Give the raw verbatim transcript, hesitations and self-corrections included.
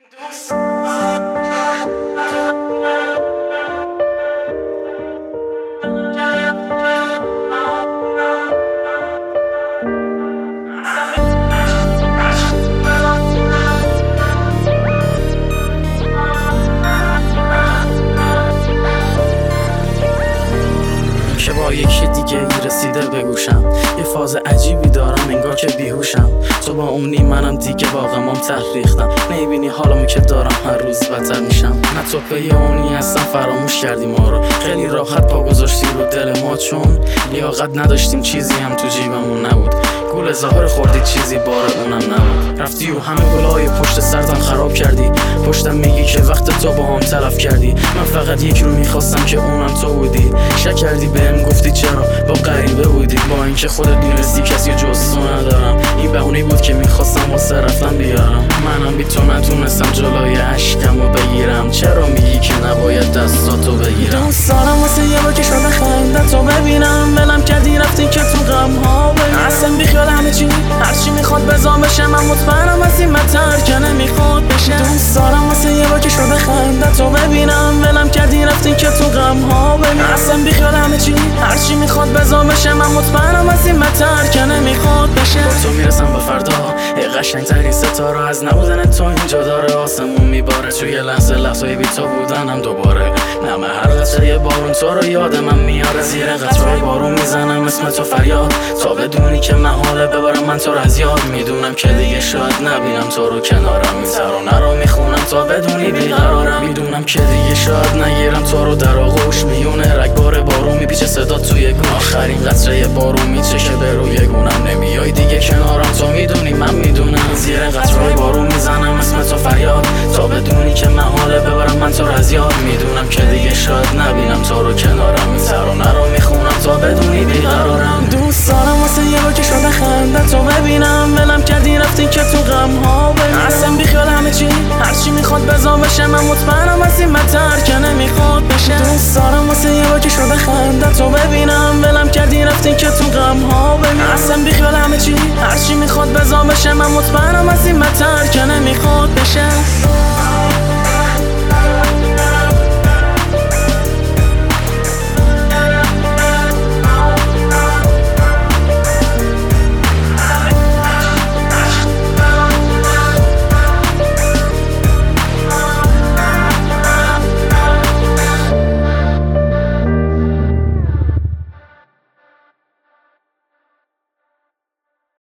که با یکی دیگه ای رسیده به گوشم، یه فاز عجیبی دارم انگار که بیهوشم. تو با اونی منم دیگه با غمام تحریختم، نمیبینی حالمو که دارم هر روز بدتر میشم. نه تو پی اونی هستم، فراموش کردی ما رو، خیلی راحت پا گذاشتی رو دل ما، چون لیاقت نداشتیم، چیزی هم تو جیبمون نبود. گول ظاهر خوردی چیزی بار اونم نبود. رفتی و همه گلای پشت سرتم خراب کردی، پشتم میگی که وقت تو با هم تلف کردی. من فقط یک رو میخواستم که اونم تو بودی، شک کردی بهم گفتی چرا با غریبه بودی، با اینکه خودت میرسی کسی جز تو ندارم. این بهونه‌ای بود که میخواستم واسه رفتن بیارم، منم بی تو نتونستم جلوی اشکمو بگیرم. چرا میگی که نباید دستاتو بگیرم؟ دوست دارم واسه یه بار که شده خندتو ببینم، ولم کردی رفتی که تو غم ها ببینم. اصلا بیخیال همه چی، هرچی میخواد بزام بشه، من مطمئنم از این بدتر که نمیخواد بشه. دوست دارم واسه یه بار که شده خندتو ببینم، ولم کردی رفتی که تو غم ها ببینم. اصلا بیخیال همه چی، هرچی میخواد بزام بشه، من مطمئنم از این بدتر که نمیخواد بشه. با تو میرسم به فردا، ای قشنگترین ستاره از نبودن تو اینجا داره، آسمون میباره توی لحظه لحظه بی تو بودنم دوباره. نمه هر قطره بارون تو رو یاد من میاره، زیر قطره بارون میزنم اسم تو فریاد، تا بدونی که محاله ببرم من تو رو از یاد. میدونم که دیگه شاید نبینم تو رو کنارم، این ترانه رو میخونم تا بدونی بیقرارم. میدونم که دیگه شاید نگیرم تو رو در آغوش، میونه رگبار بارون میپیچه صدا توی گوش. آخرین قطره بارون میچشه به روی گونم، نمیای دیگه کنارم، تو میدونی من میدونم. زیر قطره بارون میزنم اسم تو فریاد، تا بدونی که محاله ببرم من تو رو از یاد. میدونم که دیگه شاید نبینم تو رو کنارم، این ترانه رو میخونم تا بدونی بیقرارم. دوست دارم واسه یه بار که شده خندتو ببینم، ولم کردی رفتی که تو غم ها ببینم. اصلا بیخیال همه چی، هرچی میخواد بزام بشه، من مطمئنم از این بدتر که نمیخواد بشه. دوست دارم واسه یه بار که شده خندتو ببینم، ولم کردی رفتی که تو غم ها ببینم. اصلا بیخیال همه چی، هرچی میخواد بزام بشه، من مطمئنم از این بدتر که نمیخواد بشه.